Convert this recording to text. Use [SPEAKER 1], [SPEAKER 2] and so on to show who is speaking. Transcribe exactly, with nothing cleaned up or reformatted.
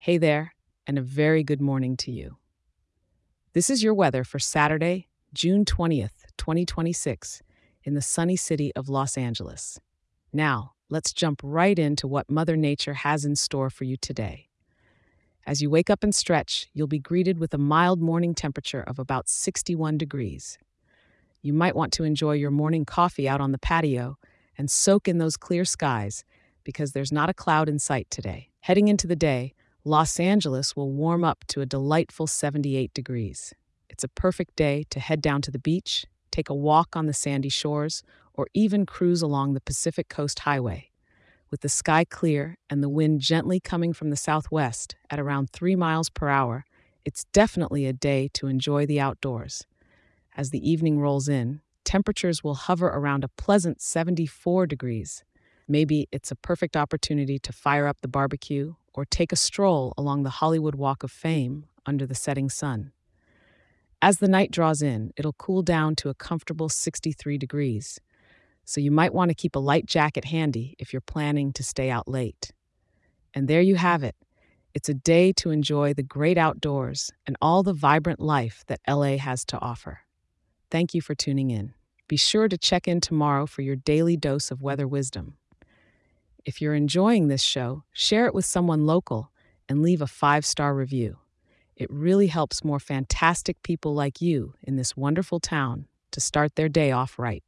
[SPEAKER 1] Hey there, and a very good morning to you. This is your weather for Saturday, June twentieth, twenty twenty-six, in the sunny city of Los Angeles. Now, let's jump right into what Mother Nature has in store for you today. As you wake up and stretch, you'll be greeted with a mild morning temperature of about sixty-one degrees. You might want to enjoy your morning coffee out on the patio and soak in those clear skies because there's not a cloud in sight today. Heading into the day, Los Angeles will warm up to a delightful seventy-eight degrees. It's a perfect day to head down to the beach, take a walk on the sandy shores, or even cruise along the Pacific Coast Highway. With the sky clear and the wind gently coming from the southwest at around three miles per hour, it's definitely a day to enjoy the outdoors. As the evening rolls in, temperatures will hover around a pleasant seventy-four degrees. Maybe it's a perfect opportunity to fire up the barbecue or take a stroll along the Hollywood Walk of Fame under the setting sun. As the night draws in, it'll cool down to a comfortable sixty-three degrees, so you might want to keep a light jacket handy if you're planning to stay out late. And there you have it. It's a day to enjoy the great outdoors and all the vibrant life that L A has to offer. Thank you for tuning in. Be sure to check in tomorrow for your daily dose of weather wisdom. If you're enjoying this show, share it with someone local and leave a five-star review. It really helps more fantastic people like you in this wonderful town to start their day off right.